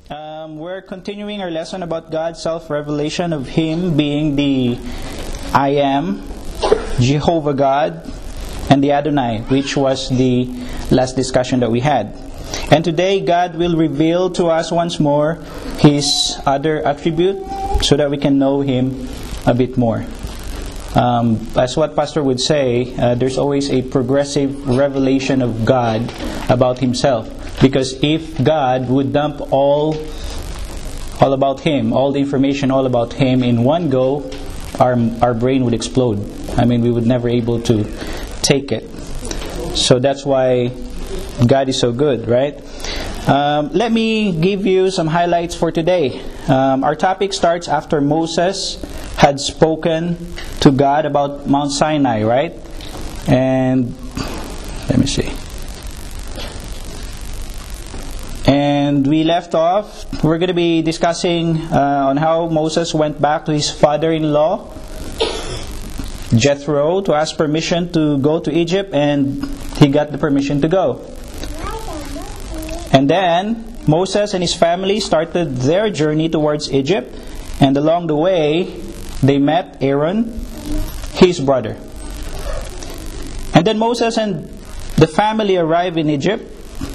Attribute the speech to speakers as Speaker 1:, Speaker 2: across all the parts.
Speaker 1: We're continuing our lesson about God's self-revelation of Him being the I Am, Jehovah God, and the Adonai, which was the last discussion that we had. And today, God will reveal to us once more His other attribute so that we can know Him a bit more. As what Pastor would say, there's always a progressive revelation of God about Himself. Because if God would dump all about Him, all the information all about Him in one go, our brain would explode. I mean, we would never able to take it. So that's why God is so good, right? Let me give you some highlights for today. Our topic starts after Moses had spoken to God about Mount Sinai, right? And let me see. And we left off, we're going to be discussing on how Moses went back to his father-in-law, Jethro, to ask permission to go to Egypt, and he got the permission to go. And then Moses and his family started their journey towards Egypt, and along the way they met Aaron, his brother. And then Moses and the family arrived in Egypt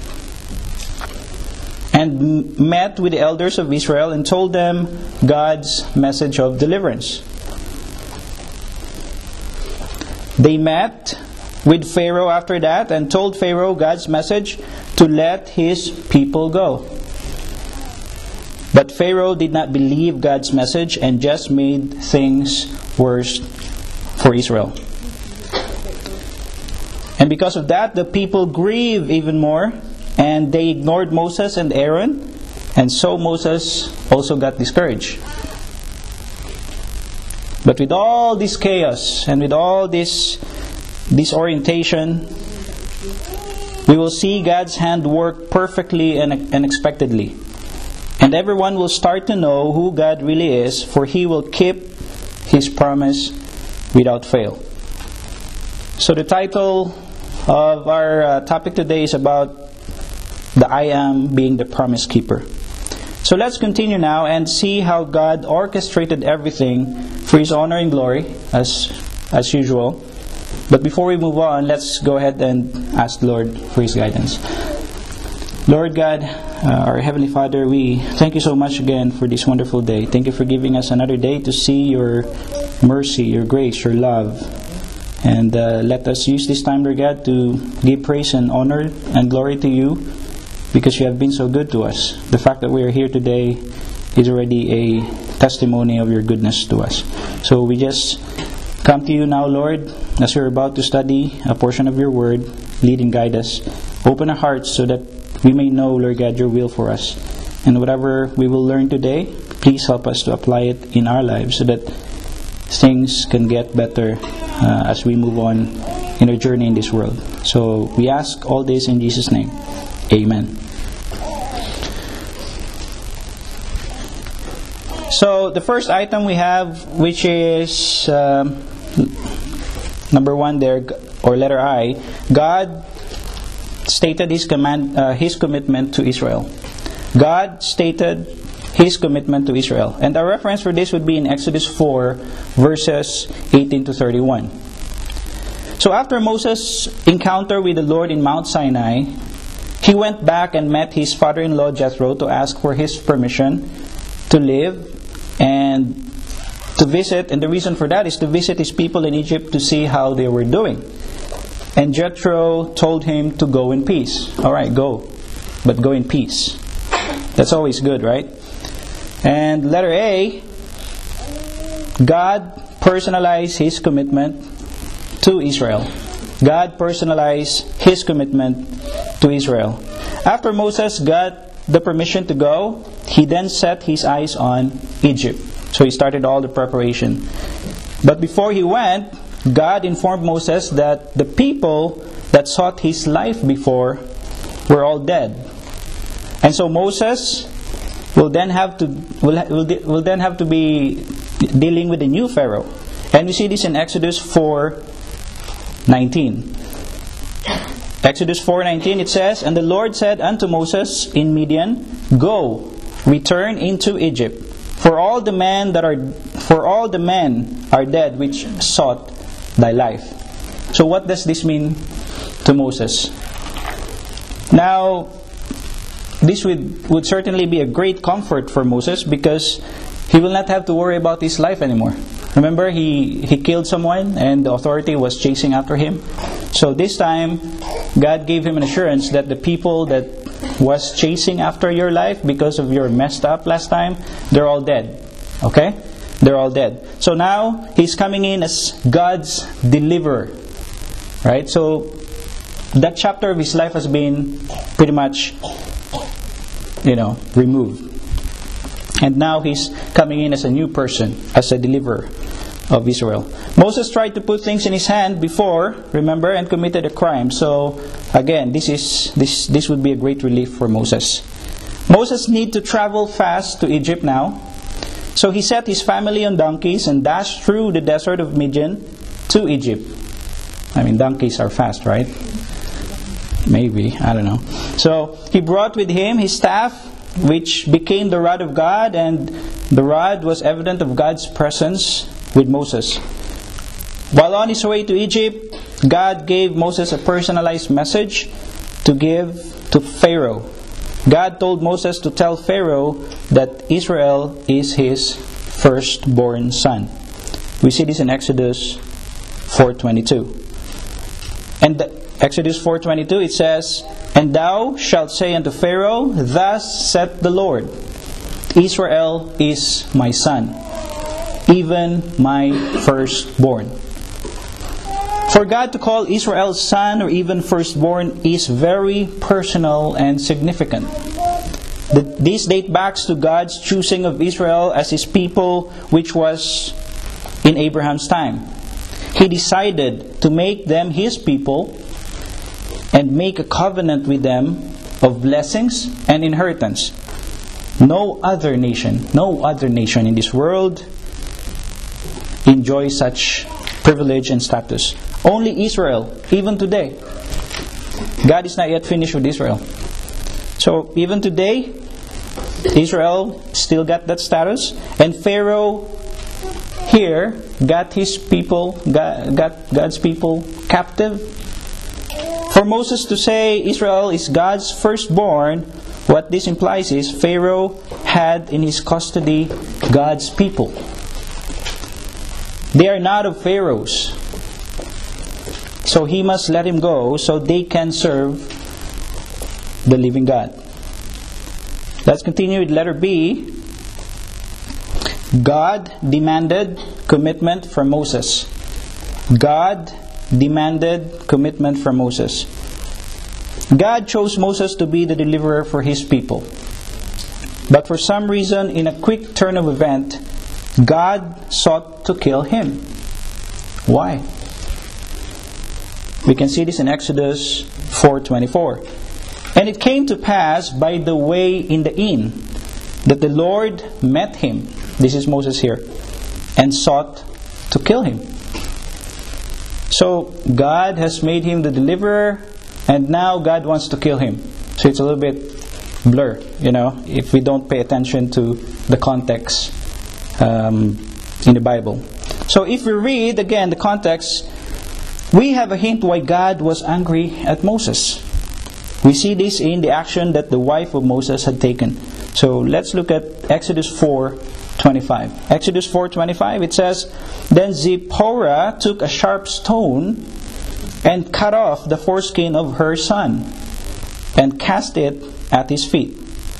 Speaker 1: and met with the elders of Israel and told them God's message of deliverance. They met with Pharaoh after that and told Pharaoh God's message to let his people go. But Pharaoh did not believe God's message and just made things worse for Israel. And because of that, the people grieved even more, and they ignored Moses and Aaron, and so Moses also got discouraged. But with all this chaos and with all this disorientation, we will see God's hand work perfectly and unexpectedly. And everyone will start to know who God really is, for He will keep His promise without fail. So the title of our topic today is about the I Am being the promise keeper. So let's continue now and see how God orchestrated everything for His honor and glory, as usual. But before we move on, let's go ahead and ask the Lord for His guidance. Lord God, our Heavenly Father, we thank You so much again for this wonderful day. Thank You for giving us another day to see Your mercy, Your grace, Your love. And let us use this time, Lord God, to give praise and honor and glory to You, because You have been so good to us. The fact that we are here today is already a testimony of Your goodness to us. So we just come to You now, Lord, as we're about to study a portion of Your Word. Lead and guide us. Open our hearts so that we may know, Lord God, Your will for us. And whatever we will learn today, please help us to apply it in our lives so that things can get better as we move on in our journey in this world. So we ask all this in Jesus' name. Amen. So the first item we have, which is number one there, or letter I, God stated His commitment to Israel. God stated His commitment to Israel. And our reference for this would be in Exodus 4, verses 18 to 31. So after Moses' encounter with the Lord in Mount Sinai, he went back and met his father-in-law Jethro to ask for his permission to live and to visit. And the reason for that is to visit his people in Egypt to see how they were doing. And Jethro told him to go in peace. Alright, go. But go in peace. That's always good, right? And letter A, God personalized His commitment to Israel. God personalized His commitment to Israel. After Moses got the permission to go, he then set his eyes on Egypt. So he started all the preparation. But before he went, God informed Moses that the people that sought his life before were all dead. And so Moses will then have to be dealing with the new Pharaoh. And we see this in Exodus 4:19. Exodus 4:19, it says, "And the Lord said unto Moses in Midian, Go, return into Egypt, for all the men are dead which sought thy life. So what does this mean to Moses? Now, this would certainly be a great comfort for Moses, because he will not have to worry about his life anymore. Remember, he killed someone and the authority was chasing after him. So this time, God gave him an assurance that the people that was chasing after your life because of your messed up last time, they're all dead. Okay? They're all dead. So now, he's coming in as God's deliverer. Right? So, that chapter of his life has been pretty much, removed. And now he's coming in as a new person, as a deliverer of Israel. Moses tried to put things in his hand before, remember, and committed a crime. So, again, this would be a great relief for Moses. Moses need to travel fast to Egypt now. So he set his family on donkeys and dashed through the desert of Midian to Egypt. I mean, donkeys are fast, right? Maybe, I don't know. So he brought with him his staff, which became the rod of God, and the rod was evident of God's presence with Moses. While on his way to Egypt, God gave Moses a personalized message to give to Pharaoh. God told Moses to tell Pharaoh that Israel is his firstborn son. We see this in Exodus 4:22. And Exodus 4:22, it says, "And thou shalt say unto Pharaoh, Thus saith the Lord, Israel is my son, even my firstborn." For God to call Israel's son or even firstborn is very personal and significant. These date back to God's choosing of Israel as His people, which was in Abraham's time. He decided to make them His people and make a covenant with them of blessings and inheritance. No other nation in this world enjoys such privilege and status. Only Israel, even today. God is not yet finished with Israel. So even today, Israel still got that status, and Pharaoh here got his people, got God's people captive. For Moses to say Israel is God's firstborn, what this implies is Pharaoh had in his custody God's people. They are not of Pharaoh's. So he must let him go so they can serve the living God. Let's continue with letter B. God demanded commitment from Moses. God demanded commitment from Moses. God chose Moses to be the deliverer for His people. But for some reason, in a quick turn of event, God sought to kill him. Why? We can see this in Exodus 4:24. "And it came to pass by the way in the inn that the Lord met him," this is Moses here, "and sought to kill him." So God has made him the deliverer, and now God wants to kill him. So it's a little bit blur, if we don't pay attention to the context in the Bible. So if we read again the context, we have a hint why God was angry at Moses. We see this in the action that the wife of Moses had taken. So let's look at Exodus 4:25. Exodus 4:25, it says, "Then Zipporah took a sharp stone and cut off the foreskin of her son and cast it at his feet."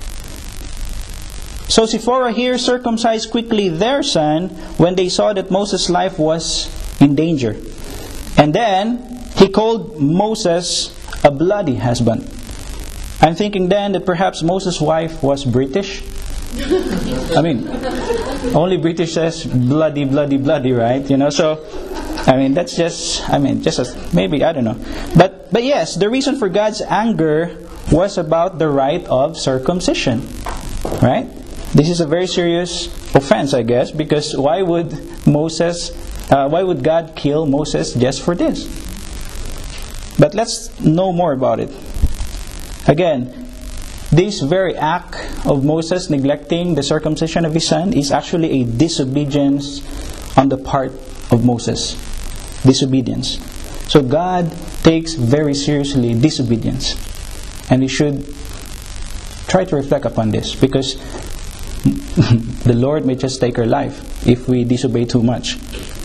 Speaker 1: So Zipporah here circumcised quickly their son when they saw that Moses' life was in danger. And then he called Moses a bloody husband. I'm thinking then that perhaps Moses' wife was British. I mean, only British says bloody, bloody, bloody, right? So, that's just maybe, I don't know. But yes, the reason for God's anger was about the rite of circumcision, right? This is a very serious offense, I guess, because why would God kill Moses just for this? But let's know more about it. Again, this very act of Moses neglecting the circumcision of his son is actually a disobedience on the part of Moses. Disobedience. So God takes very seriously disobedience. And we should try to reflect upon this, because the Lord may just take our life if we disobey too much.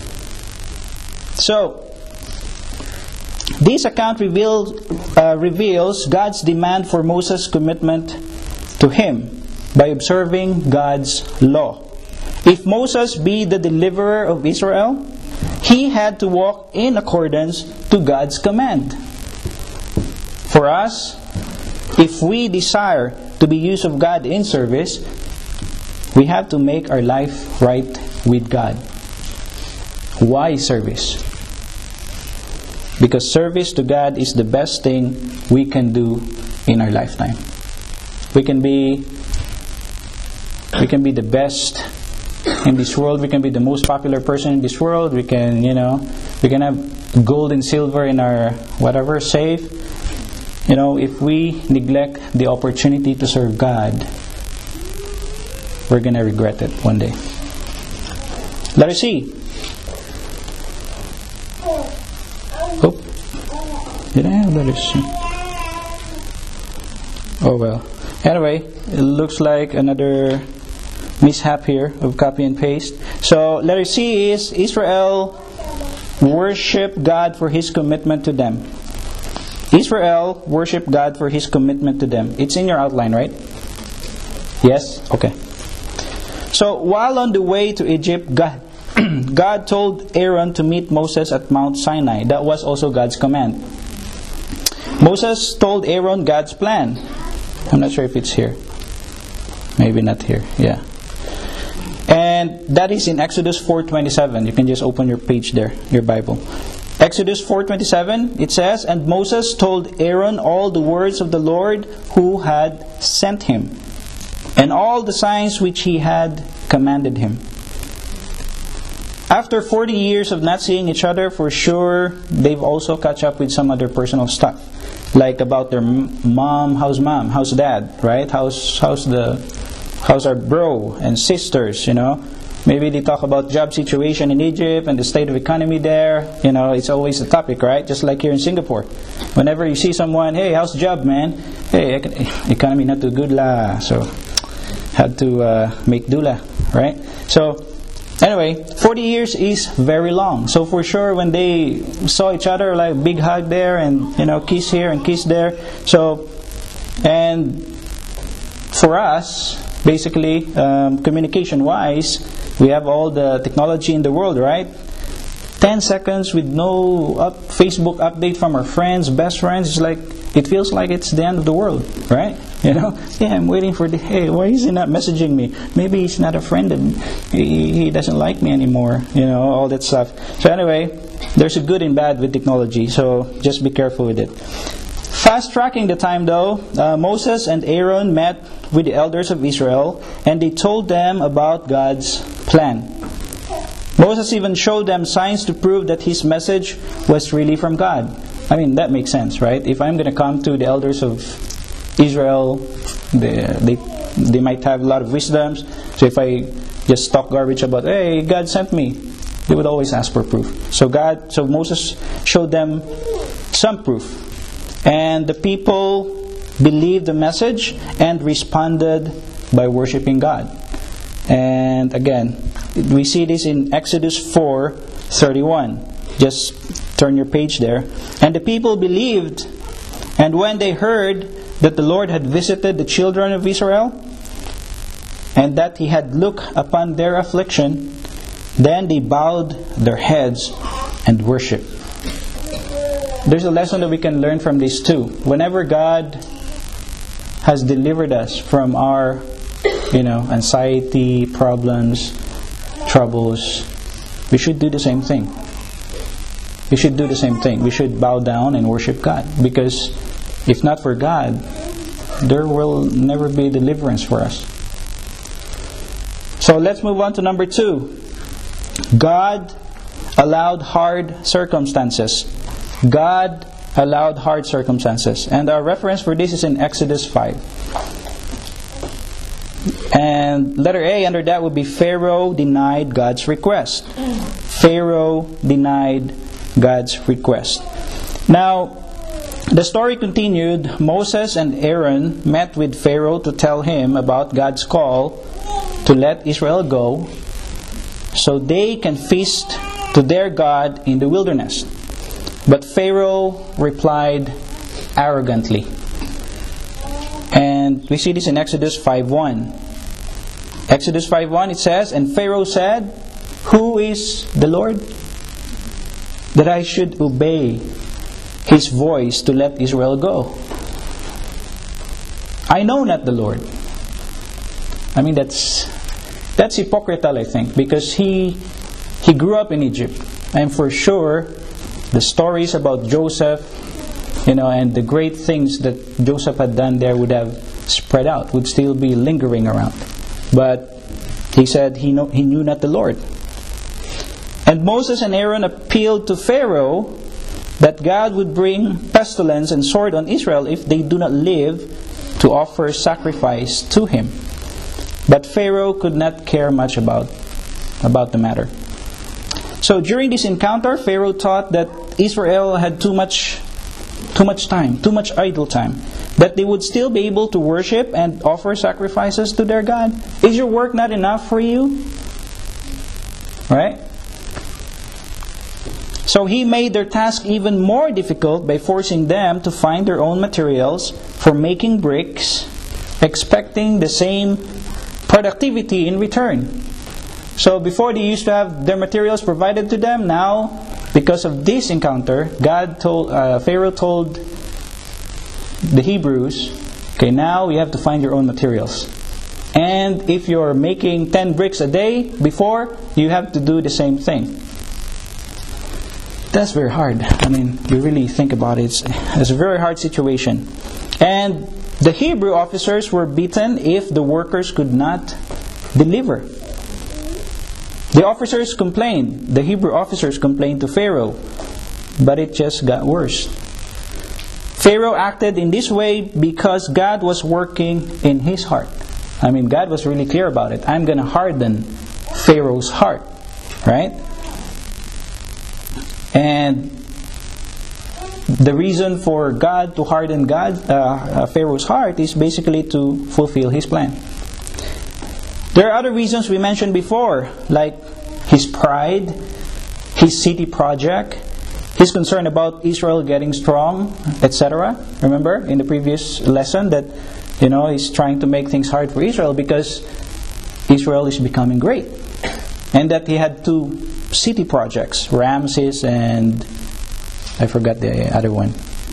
Speaker 1: So, this account reveals God's demand for Moses' commitment to Him by observing God's law. If Moses be the deliverer of Israel, he had to walk in accordance to God's command. For us, if we desire to be used of God in service, we have to make our life right with God. Why service? Because service to God is the best thing we can do in our lifetime. We can be the best in this world. We can be the most popular person in this world. We can have gold and silver in our whatever safe. If we neglect the opportunity to serve God, we're gonna regret it one day. Let us see. Oh, did I have letters? Oh well. Anyway, it looks like another mishap here of copy and paste. So letter C is Israel worship God for His commitment to them. Israel worship God for His commitment to them. It's in your outline, right? Yes? Okay. So while on the way to Egypt, God told Aaron to meet Moses at Mount Sinai. That was also God's command. Moses told Aaron God's plan. I'm not sure if it's here. Maybe not here. Yeah. And that is in Exodus 4:27. You can just open your page there, your Bible. Exodus 4:27, it says, "And Moses told Aaron all the words of the Lord who had sent him, and all the signs which he had commanded him." After 40 years of not seeing each other, for sure, they've also catch up with some other personal stuff. Like about their mom, how's dad, right? How's our bro and sisters, Maybe they talk about job situation in Egypt and the state of economy there. It's always a topic, right? Just like here in Singapore. Whenever you see someone, hey, how's the job, man? Hey, economy not too good lah. So, had to make do lah, right? So, anyway, 40 years is very long. So for sure, when they saw each other, like big hug there and, kiss here and kiss there. So, and for us, basically, communication-wise, we have all the technology in the world, right? 10 seconds with no Facebook update from our friends, best friends, it feels like it's the end of the world, right? Yeah, I'm waiting for hey, why is he not messaging me? Maybe he's not a friend and he doesn't like me anymore, all that stuff. So anyway, there's a good and bad with technology, so just be careful with it. Fast tracking the time though, Moses and Aaron met with the elders of Israel and they told them about God's plan. Moses even showed them signs to prove that his message was really from God. I mean, that makes sense, right? If I'm going to come to the elders of Israel, they might have a lot of wisdoms. So if I just talk garbage about, hey, God sent me, they would always ask for proof. So Moses showed them some proof. And the people believed the message and responded by worshiping God. And again, we see this in Exodus 4:31. Just turn your page there. And the people believed, and when they heard that the Lord had visited the children of Israel, and that He had looked upon their affliction, then they bowed their heads and worshipped. There's a lesson that we can learn from this too. Whenever God has delivered us from our, anxiety, problems, troubles, we should do the same thing. We should do the same thing. We should bow down and worship God. Because if not for God, there will never be deliverance for us. So let's move on to number 2. God allowed hard circumstances. God allowed hard circumstances. And our reference for this is in Exodus 5. And letter A under that would be Pharaoh denied God's request. Pharaoh denied God's request. Now, the story continued. Moses and Aaron met with Pharaoh to tell him about God's call to let Israel go so they can feast to their God in the wilderness. But Pharaoh replied arrogantly. And we see this in Exodus 5:1. Exodus 5:1, it says, "And Pharaoh said, 'Who is the Lord, that I should obey His voice to let Israel go? I know not the Lord.'" I mean, that's hypocritical, I think, because he grew up in Egypt, and for sure the stories about Joseph, and the great things that Joseph had done there would have spread out, would still be lingering around. But he said he knew not the Lord. And Moses and Aaron appealed to Pharaoh that God would bring pestilence and sword on Israel if they do not live to offer sacrifice to Him. But Pharaoh could not care much about the matter. So during this encounter, Pharaoh thought that Israel had too much time, too much idle time, that they would still be able to worship and offer sacrifices to their God. Is your work not enough for you? Right? So he made their task even more difficult by forcing them to find their own materials for making bricks, expecting the same productivity in return. So before they used to have their materials provided to them, now because of this encounter, Pharaoh told the Hebrews, okay, now you have to find your own materials. And if you're making 10 bricks a day before, you have to do the same thing. That's very hard. I mean, you really think about it. It's a very hard situation. And the Hebrew officers were beaten if the workers could not deliver. The Hebrew officers complained to Pharaoh, but it just got worse. Pharaoh acted in this way because God was working in his heart. I mean, God was really clear about it. I'm going to harden Pharaoh's heart, right? And the reason for God to harden Pharaoh's heart is basically to fulfill his plan. There are other reasons we mentioned before, like his pride, his city project, his concern about Israel getting strong, etc. Remember in the previous lesson that he's trying to make things hard for Israel because Israel is becoming great. And that he had 2 city projects, Ramses and I forgot the other one.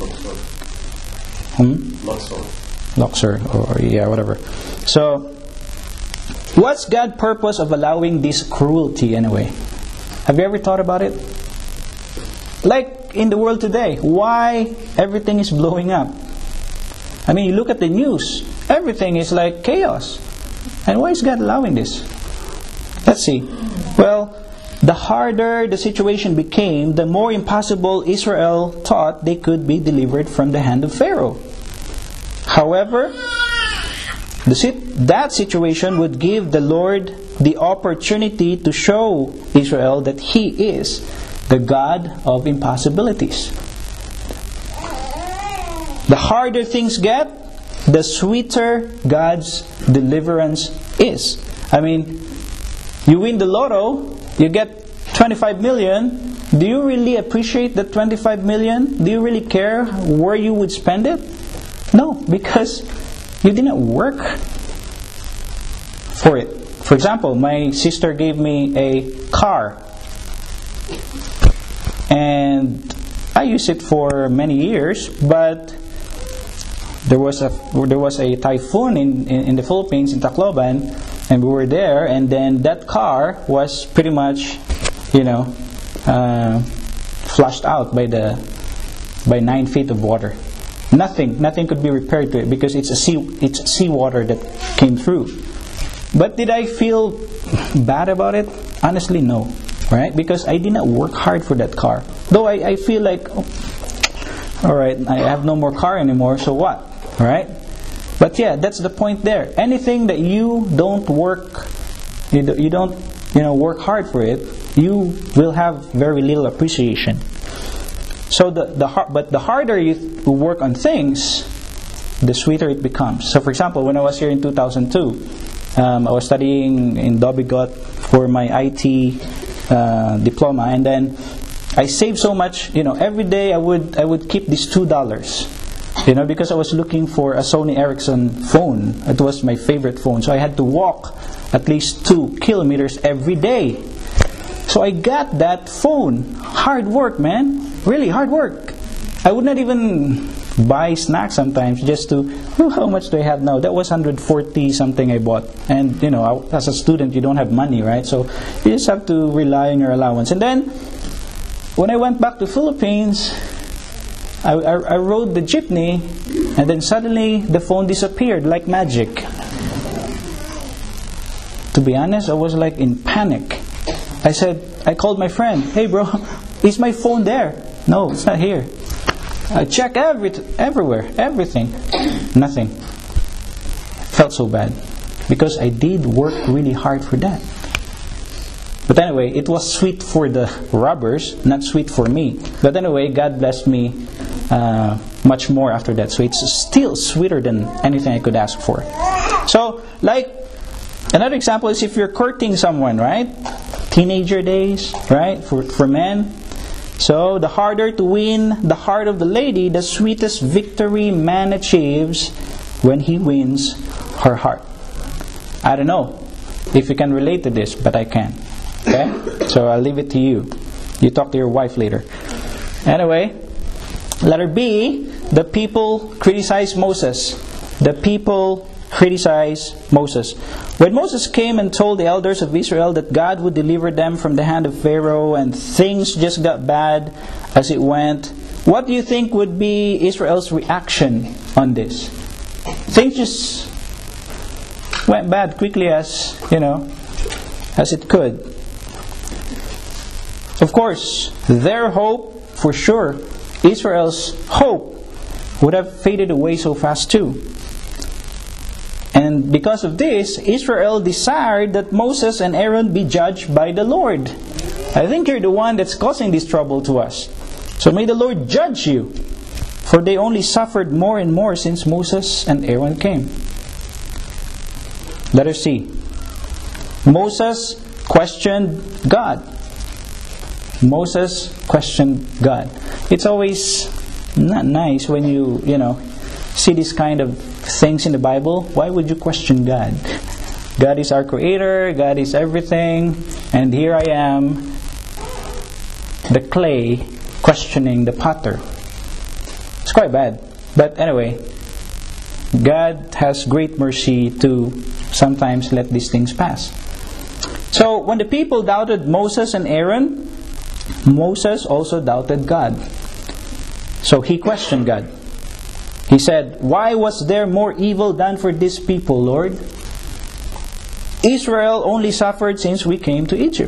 Speaker 1: Luxor, or whatever. So, what's God's purpose of allowing this cruelty anyway? Have you ever thought about it? Like in the world today, why everything is blowing up? I mean, you look at the news, everything is like chaos. And why is God allowing this? Let's see. Well, the harder the situation became, the more impossible Israel thought they could be delivered from the hand of Pharaoh. However, that situation would give the Lord the opportunity to show Israel that He is the God of impossibilities. The harder things get, the sweeter God's deliverance is. I mean, you win the lotto, you get 25 million. Do you really appreciate that 25 million? Do you really care where you would spend it? No, because you didn't work for it. For example, my sister gave me a car. And I used it for many years, but there was a typhoon in the Philippines, in Tacloban, and we were there, and then that car was pretty much, flushed out by 9 feet of water. Nothing could be repaired to it because it's seawater that came through. But did I feel bad about it? Honestly, no. Right? Because I did not work hard for that car. Though I feel like, alright, I have no more car anymore, so what? Alright? But yeah, that's the point there. Anything that you don't work, you don't work hard for it, you will have very little appreciation. So but the harder you work on things, the sweeter it becomes. So for example, when I was here in 2002, I was studying in Dobigot for my IT diploma, and then I saved so much. Every day I would keep this $2. Because I was looking for a Sony Ericsson phone. It was my favorite phone. So I had to walk at least 2 kilometers every day. So I got that phone. Hard work, man. Really hard work. I would not even buy snacks sometimes just to, how much do I have now? That was 140 something I bought. And, as a student, you don't have money, right? So you just have to rely on your allowance. And then, when I went back to Philippines, I rode the jeepney, and then suddenly the phone disappeared like magic. To be honest, I was like in panic. I called my friend, "Hey bro, is my phone there?" "No, it's not here." I checked everywhere, everything. Nothing. Felt so bad. Because I did work really hard for that. But anyway, it was sweet for the robbers, not sweet for me. But anyway, God blessed me much more after that. So it's still sweeter than anything I could ask for. So, like, another example is if you're courting someone, right? Teenager days, right? For men. So, the harder to win the heart of the lady, the sweetest victory man achieves when he wins her heart. I don't know if you can relate to this, but I can. Okay? So, I'll leave it to you. You talk to your wife later. Anyway, letter B, the people criticize Moses. The people criticize Moses. When Moses came and told the elders of Israel that God would deliver them from the hand of Pharaoh and things just got bad as it went, what do you think would be Israel's reaction on this? Things just went bad quickly as it could. Of course, their hope, for sure, Israel's hope would have faded away so fast too. And because of this, Israel desired that Moses and Aaron be judged by the Lord. I think you're the one that's causing this trouble to us. So may the Lord judge you, for they only suffered more and more since Moses and Aaron came. Letter C. Moses questioned God. Moses questioned God. It's always not nice when you see this kind of things in the Bible. Why would you question God? God is our creator, God is everything, and here I am, the clay, questioning the potter. It's quite bad. But anyway, God has great mercy to sometimes let these things pass. So when the people doubted Moses and Aaron, Moses also doubted God. So he questioned God. He said, "Why was there more evil done for this people, Lord? Israel only suffered since we came to Egypt."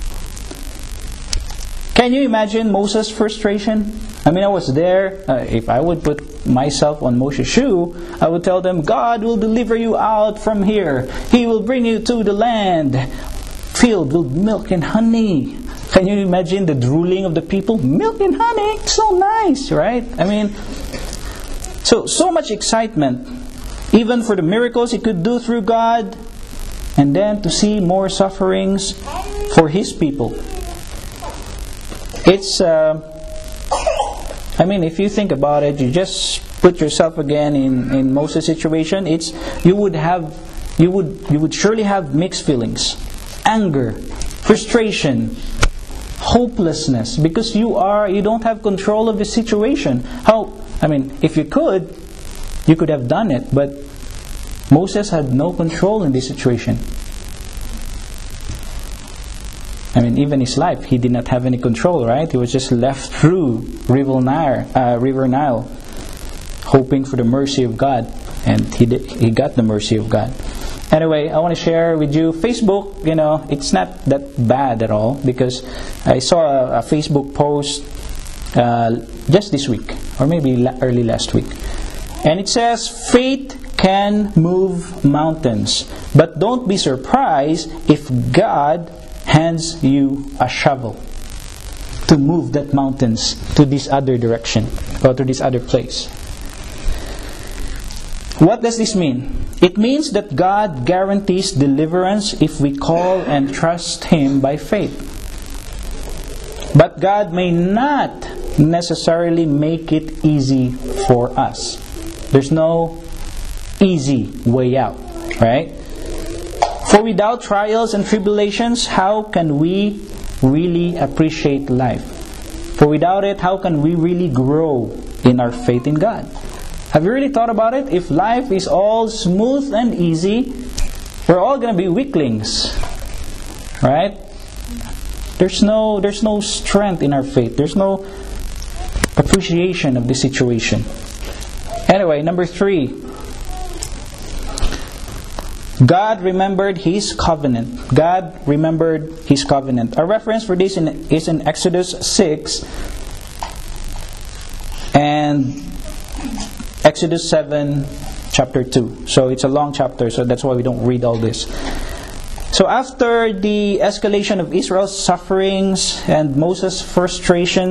Speaker 1: Can you imagine Moses' frustration? I was there. If I would put myself on Moses' shoe, I would tell them, God will deliver you out from here. He will bring you to the land filled with milk and honey. Can you imagine the drooling of the people? Milk and honey, it's so nice, right? So much excitement, even for the miracles He could do through God, and then to see more sufferings for His people. It's, if you think about it, you just put yourself again in Moses' situation. You would surely have mixed feelings, anger, frustration, hopelessness, because you don't have control of the situation. If you could have done it, but Moses had no control in this situation. Even his life, he did not have any control, right? He was just left through River Nile, hoping for the mercy of God, and he got the mercy of God. Anyway, I want to share with you Facebook. It's not that bad at all, because I saw a Facebook post just this week, or maybe early last week, and it says, "Faith can move mountains. But don't be surprised if God hands you a shovel to move that mountains to this other direction or to this other place. What does this mean? It means that God guarantees deliverance if we call and trust Him by faith. But God may not necessarily make it easy for us. There's no easy way out, right? For without trials and tribulations, how can we really appreciate life? For without it, how can we really grow in our faith in God? Have you really thought about it? If life is all smooth and easy, we're all going to be weaklings, right? There's no strength in our faith. There's no appreciation of the situation. Anyway, number 3. God remembered His covenant. God remembered His covenant. A reference for this is in Exodus 6 and Exodus 7, chapter 2. So it's a long chapter, so that's why we don't read all this. So after the escalation of Israel's sufferings and Moses' frustration,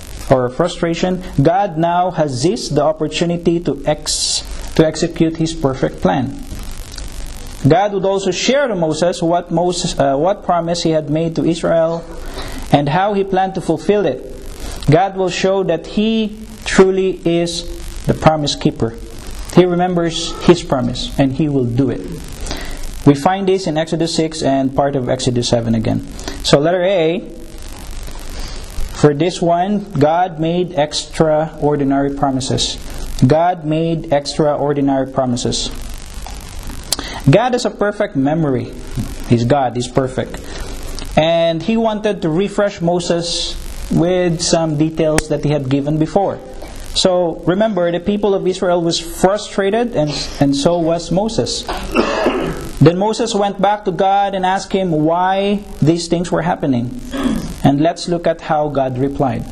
Speaker 1: God now has seized the opportunity to execute His perfect plan. God would also share to Moses what promise He had made to Israel and how He planned to fulfill it. God will show that He truly is the promise keeper. He remembers His promise and He will do it. We find this in Exodus 6 and part of Exodus 7 again. So letter A, for this one, God made extraordinary promises. God made extraordinary promises. God has a perfect memory. He's God, He's perfect. And He wanted to refresh Moses with some details that He had given before. So remember, the people of Israel was frustrated and so was Moses. Then Moses went back to God and asked Him why these things were happening. And let's look at how God replied.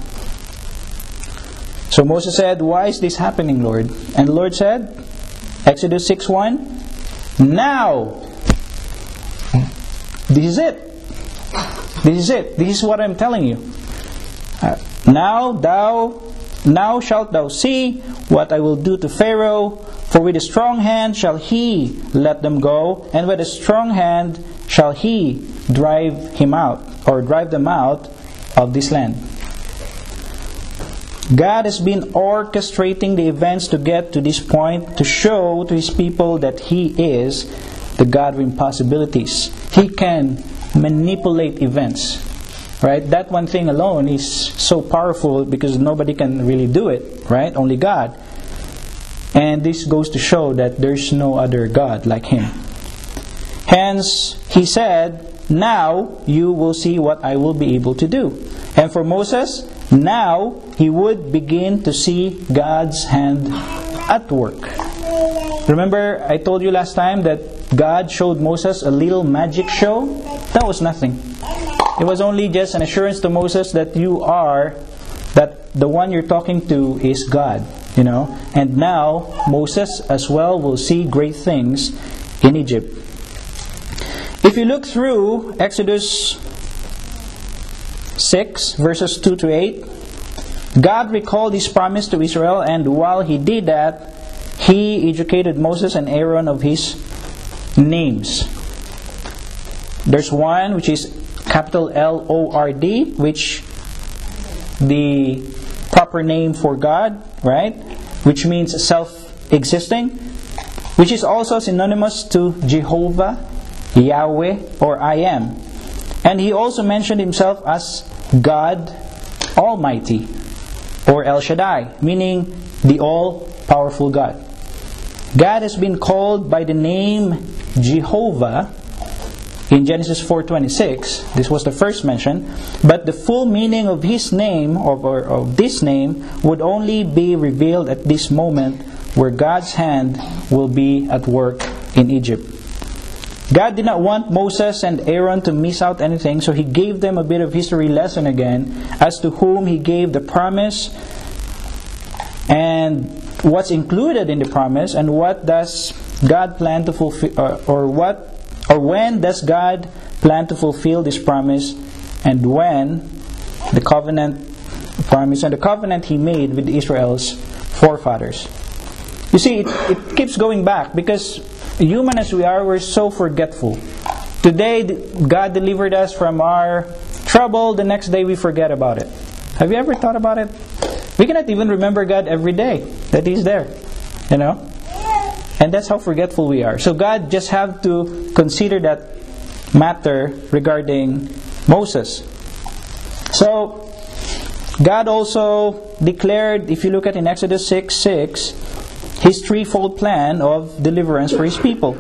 Speaker 1: So Moses said, "Why is this happening, Lord?" And the Lord said, Exodus 6:1, "Now, this is it. This is it. This is what I'm telling you. Now shalt thou see what I will do to Pharaoh, for with a strong hand shall he let them go, and with a strong hand shall he drive them out of this land." God has been orchestrating the events to get to this point to show to His people that He is the God of impossibilities. He can manipulate events. Right? That one thing alone is so powerful because nobody can really do it. Right? Only God. And this goes to show that there's no other God like Him. Hence, He said, "Now you will see what I will be able to do." And for Moses, now he would begin to see God's hand at work. Remember, I told you last time that God showed Moses a little magic show? That was nothing. It was only just an assurance to Moses that that the one you're talking to is God. And now Moses as well will see great things in Egypt. If you look through Exodus 6 verses 2 to 8, God recalled His promise to Israel, and while He did that, He educated Moses and Aaron of His names. There's one which is capital Lord, which the proper name for God, right? Which means self-existing, which is also synonymous to Jehovah, Yahweh, or I am. And He also mentioned Himself as God Almighty, or El Shaddai, meaning the all-powerful God. God has been called by the name Jehovah in Genesis 4:26. This was the first mention. But the full meaning of His name, or of this name, would only be revealed at this moment where God's hand will be at work in Egypt. God did not want Moses and Aaron to miss out anything, so He gave them a bit of history lesson again as to whom He gave the promise and what's included in the promise, and what does God plan to fulfill, or when does God plan to fulfill this promise, and when the covenant promise and the covenant He made with Israel's forefathers. You see, it keeps going back, because human as we are, we're so forgetful. Today, God delivered us from our trouble. The next day, we forget about it. Have you ever thought about it? We cannot even remember God every day that He's there. You know? And that's how forgetful we are. So God just have to consider that matter regarding Moses. So, God also declared, if you look at in Exodus 6:6, His threefold plan of deliverance for His people.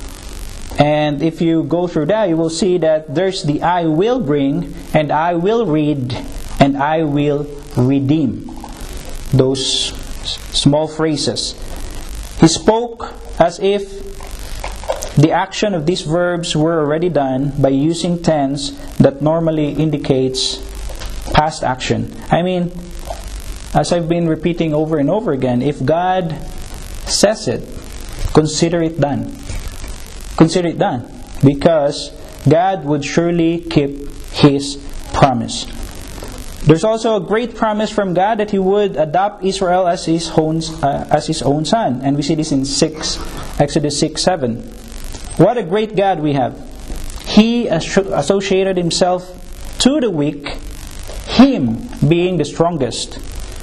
Speaker 1: And if you go through that, you will see that there's the I will bring, and I will read, and I will redeem. Those small phrases. He spoke as if the action of these verbs were already done by using tense that normally indicates past action. I mean, as I've been repeating over and over again, if God says it, consider it done. Consider it done. Because God would surely keep His promise. There's also a great promise from God that He would adopt Israel as His own son. And we see this in Exodus 6:7. What a great God we have. He associated Himself to the weak, Him being the strongest.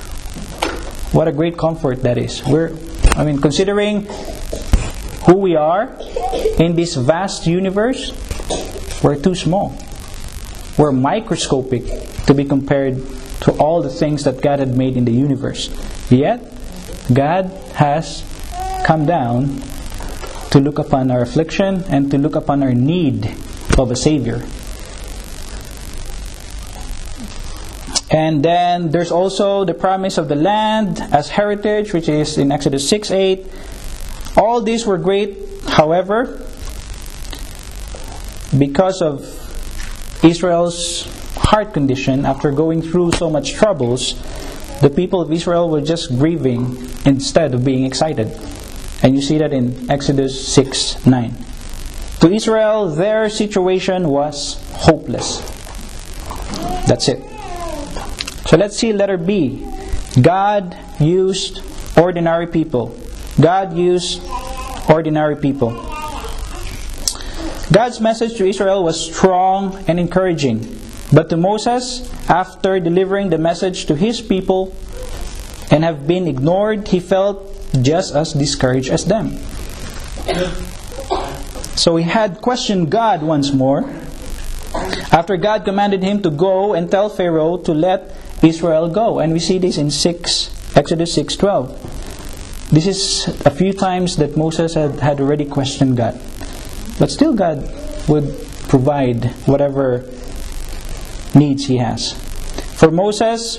Speaker 1: What a great comfort that is. Considering who we are in this vast universe, we're too small. We're microscopic to be compared to all the things that God had made in the universe. Yet, God has come down to look upon our affliction and to look upon our need of a Savior. And then there's also the promise of the land as heritage, which is in Exodus 6:8. All these were great, however, because of Israel's heart condition, after going through so much troubles, the people of Israel were just grieving instead of being excited. And you see that in Exodus 6:9. To Israel, their situation was hopeless. That's it. So let's see letter B. God used ordinary people. God used ordinary people. God's message to Israel was strong and encouraging. But to Moses, after delivering the message to his people and have been ignored, he felt just as discouraged as them. So he had questioned God once more. After God commanded him to go and tell Pharaoh to let Israel go. And we see this in Exodus 6:12. This is a few times that Moses had already questioned God. But still God would provide whatever needs he has. For Moses,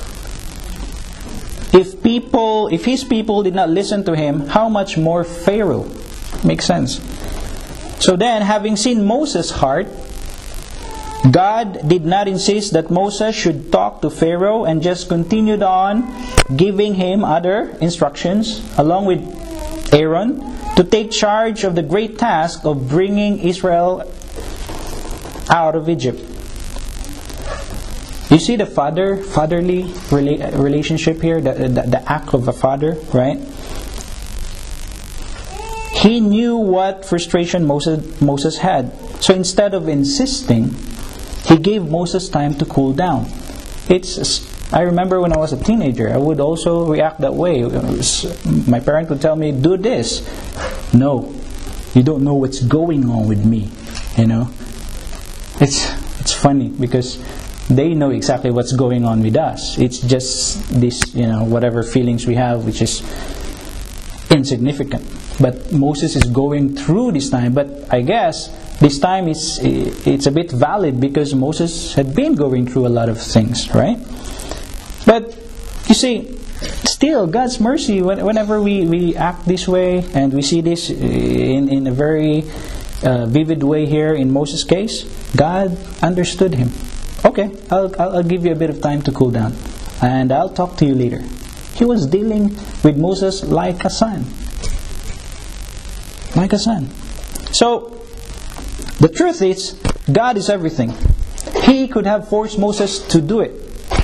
Speaker 1: if his people did not listen to him, how much more Pharaoh? Makes sense. So then, having seen Moses' heart, God did not insist that Moses should talk to Pharaoh and just continued on giving him other instructions along with Aaron to take charge of the great task of bringing Israel out of Egypt. You see the fatherly relationship here, the act of a father, right? He knew what frustration Moses had. So instead of insisting, he gave Moses time to cool down. I remember when I was a teenager, I would also react that way. My parent would tell me, do this. No, you don't know what's going on with me. You know, it's funny because they know exactly what's going on with us. It's just this, whatever feelings we have, which is insignificant. But Moses is going through this time. But I guess this time it's a bit valid because Moses had been going through a lot of things, right? But you see, still God's mercy, whenever we act this way, and we see this in a very vivid way here in Moses' case, God understood him. Okay, I'll give you a bit of time to cool down, and I'll talk to you later. He was dealing with Moses like a son. Like a son. So, the truth is, God is everything. He could have forced Moses to do it.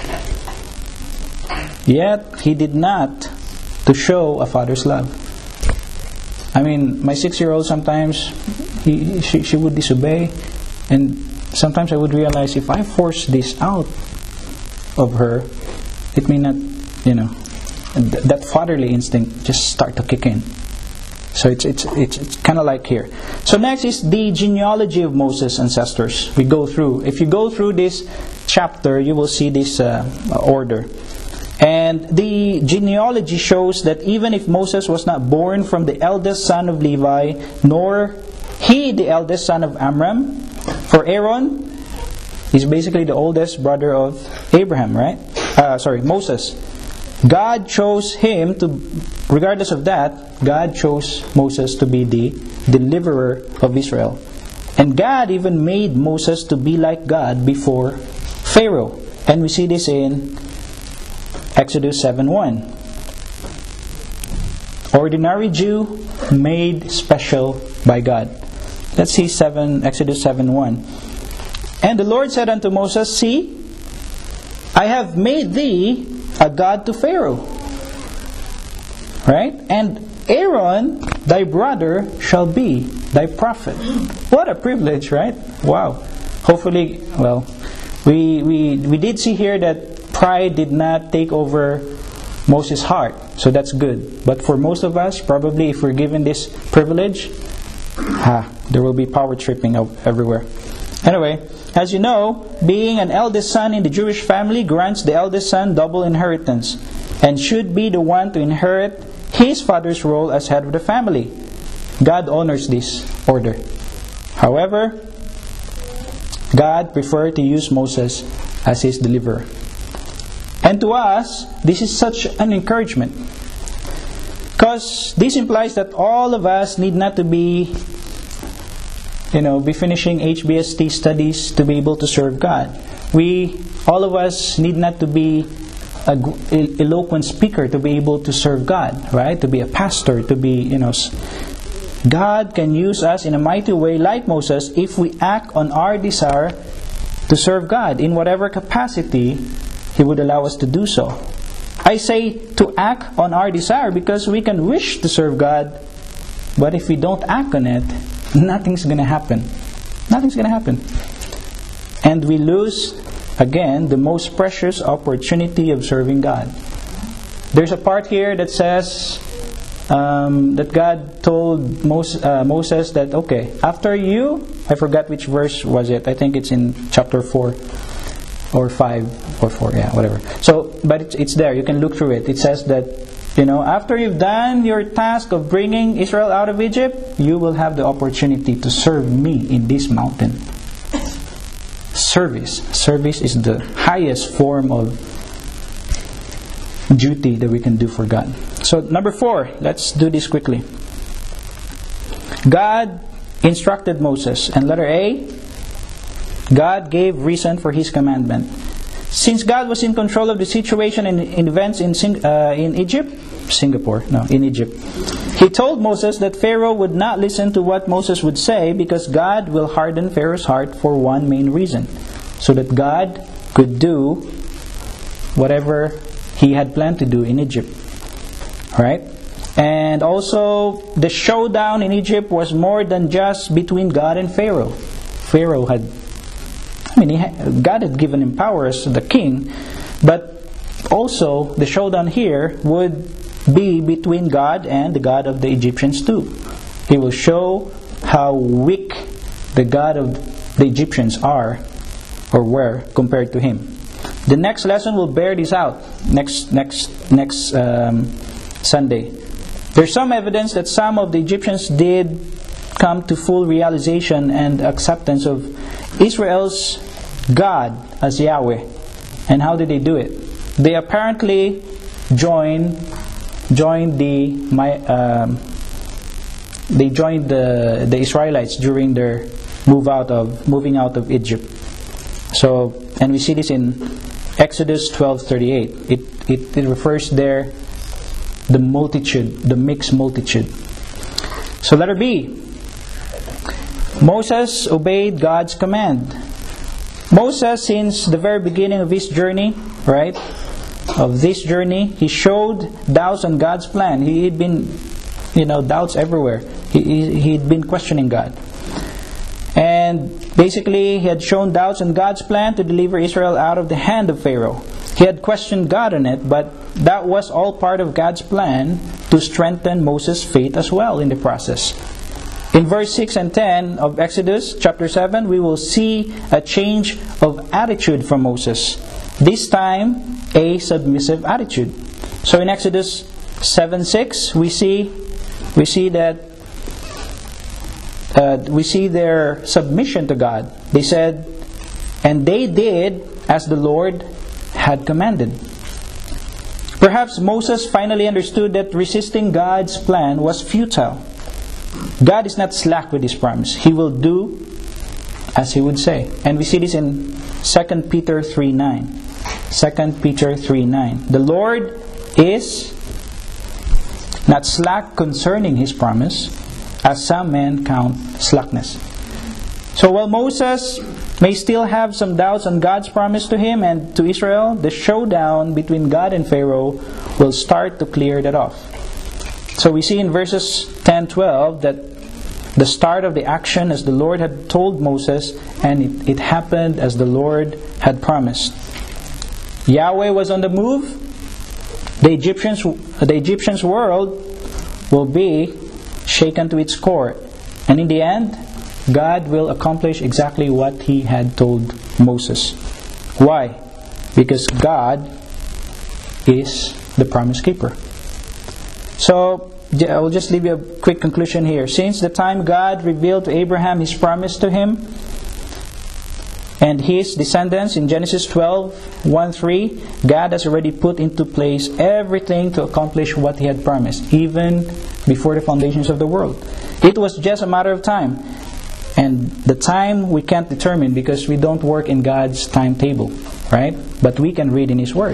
Speaker 1: Yet, He did not, to show a father's love. I mean, my 6-year-old sometimes, she would disobey. And sometimes I would realize, if I force this out of her, it may not, that fatherly instinct just start to kick in. So it's kind of like here. So next is the genealogy of Moses' ancestors. We go through. If you go through this chapter, you will see this order. And the genealogy shows that even if Moses was not born from the eldest son of Levi, nor he the eldest son of Amram, for Aaron is basically the oldest brother of Abraham, right? Moses. God chose him to, regardless of that, God chose Moses to be the deliverer of Israel. And God even made Moses to be like God before Pharaoh. And we see this in Exodus 7:1. Ordinary Jew made special by God. Let's see Exodus 7:1. And the Lord said unto Moses, See, I have made thee a god to Pharaoh. Right? And Aaron, thy brother, shall be thy prophet. What a privilege, right? Wow. Hopefully, we did see here that pride did not take over Moses' heart. So that's good. But for most of us, probably if we're given this privilege, there will be power tripping everywhere. Anyway, as you know, being an eldest son in the Jewish family grants the eldest son double inheritance and should be the one to inherit his father's role as head of the family. God honors this order. However, God preferred to use Moses as his deliverer. And to us, this is such an encouragement. Because this implies that all of us need not to be finishing HBST studies to be able to serve God. All of us need not to be an eloquent speaker to be able to serve God, right? To be a pastor, to be, God can use us in a mighty way like Moses if we act on our desire to serve God in whatever capacity He would allow us to do so. I say to act on our desire because we can wish to serve God, but if we don't act on it, nothing's going to happen. Nothing's going to happen. And we lose, again, the most precious opportunity of serving God. There's a part here that says that God told Moses that, okay, after you, I forgot which verse was it. I think it's in chapter 4 or 5 or 4, whatever. So, but it's there. You can look through it. It says that, after you've done your task of bringing Israel out of Egypt, you will have the opportunity to serve me in this mountain. Service. Service is the highest form of duty that we can do for God. So, number 4, let's do this quickly. God instructed Moses. And letter A, God gave reason for His commandment. Since God was in control of the situation and events in Egypt, He told Moses that Pharaoh would not listen to what Moses would say because God will harden Pharaoh's heart for one main reason, so that God could do whatever He had planned to do in Egypt. Alright? And also, the showdown in Egypt was more than just between God and Pharaoh. God had given him power as the king, but also the showdown here would be between God and the God of the Egyptians too. He will show how weak the God of the Egyptians are or were compared to him. The next lesson will bear this out next Sunday. There's some evidence that some of the Egyptians did come to full realization and acceptance of Israel's God as Yahweh. And how did they do it? They apparently joined the Israelites during their moving out of Egypt. So, and we see this in Exodus 12:38. It refers there the multitude, the mixed multitude. So letter B. Moses obeyed God's command. Moses, since the very beginning of his journey, right, he showed doubts on God's plan. He had been, doubts everywhere. He'd been questioning God. And basically, he had shown doubts on God's plan to deliver Israel out of the hand of Pharaoh. He had questioned God on it, but that was all part of God's plan to strengthen Moses' faith as well in the process. In verse 6 and 10 of Exodus chapter 7, we will see a change of attitude from Moses. This time, a submissive attitude. So in Exodus 7:6, we see their submission to God. They said, "And they did as the Lord had commanded." Perhaps Moses finally understood that resisting God's plan was futile. God is not slack with His promise. He will do as He would say. And we see this in 2 Peter 3:9. 2 Peter 3:9. The Lord is not slack concerning His promise, as some men count slackness. So while Moses may still have some doubts on God's promise to him and to Israel, the showdown between God and Pharaoh will start to clear that off. So we see in verses 10-12 that the start of the action as the Lord had told Moses, and it happened as the Lord had promised. Yahweh was on the move. The Egyptians' world will be shaken to its core. And in the end, God will accomplish exactly what He had told Moses. Why? Because God is the promise keeper. So, I will just leave you a quick conclusion here. Since the time God revealed to Abraham His promise to him and his descendants in Genesis 12:1-3, God has already put into place everything to accomplish what He had promised, even before the foundations of the world. It was just a matter of time. And the time we can't determine because we don't work in God's timetable, right? But we can read in His Word.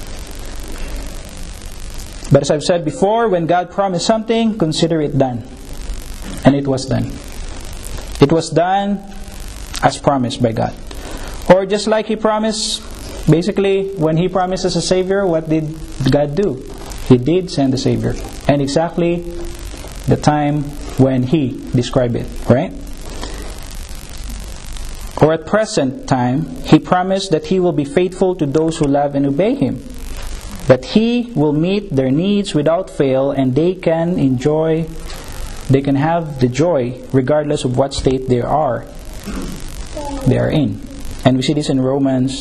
Speaker 1: But as I've said before, when God promised something, consider it done. And it was done. It was done as promised by God. Or just like He promised, basically, when He promises a Savior, what did God do? He did send a Savior. And exactly the time when He described it, right? Or at present time, He promised that He will be faithful to those who love and obey Him. That He will meet their needs without fail, and they can have the joy regardless of what state they are in. And we see this in Romans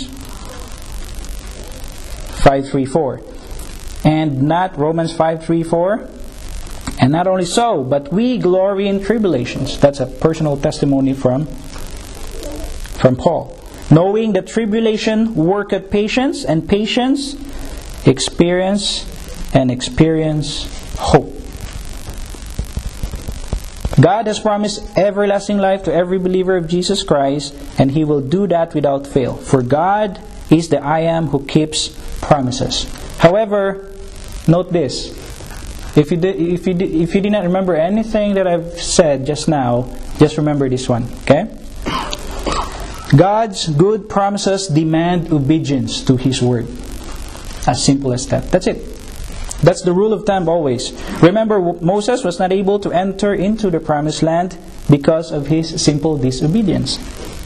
Speaker 1: 5:3-4. And not Romans 5:3-4. And not only so, but we glory in tribulations. That's a personal testimony from Paul. Knowing that tribulation worketh patience, and patience experience, and experience hope. God has promised everlasting life to every believer of Jesus Christ, and He will do that without fail. For God is the I Am who keeps promises. However, note this. If you did not remember anything that I've said just now, just remember this one, okay? God's good promises demand obedience to His Word. As simple as that. That's it. That's the rule of thumb always. Remember, Moses was not able to enter into the promised land because of his simple disobedience.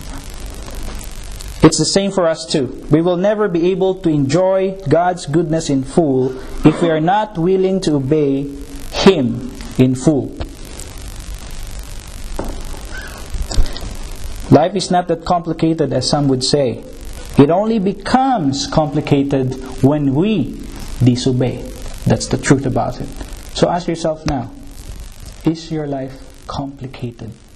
Speaker 1: It's the same for us too. We will never be able to enjoy God's goodness in full if we are not willing to obey Him in full. Life is not that complicated as some would say. It only becomes complicated when we disobey. That's the truth about it. So ask yourself now, is your life complicated?